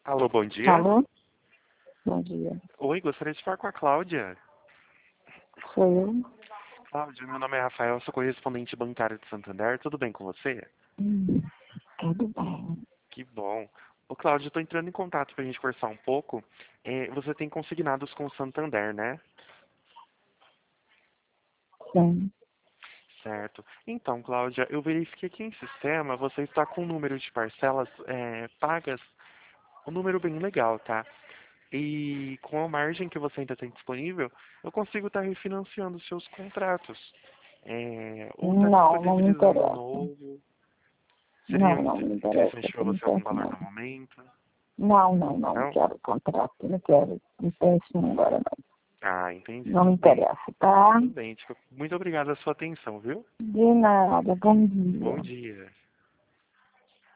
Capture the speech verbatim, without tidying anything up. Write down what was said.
Alô, bom dia. Alô? Bom dia. Oi, gostaria de falar com a Cláudia. Sou eu? Cláudia, meu nome é Rafael, sou correspondente bancário de Santander. Tudo bem com você? Hum, tudo bem. Que bom. Ô, Cláudia, eu tô entrando em contato pra gente conversar um pouco. É, você tem consignados com o Santander, né? Sim. Certo. Então, Cláudia, eu verifiquei aqui em sistema, você está com um número de parcelas é, pagas, um número bem legal, tá? E com a margem que você ainda tem disponível, eu consigo estar refinanciando os seus contratos. É, ou está Não, não me disponibilizando um interessa. novo. Não, Seria não me interessa interessante para por você algum enquanto, valor não. no momento? Não, não, não, não Não? quero contrato, não quero empréstimo agora, não. Ah, entendi. Não me Tudo bem. interessa, tá? Tudo bem. Tipo, muito obrigado pela sua atenção, viu? De nada, bom dia. Bom dia.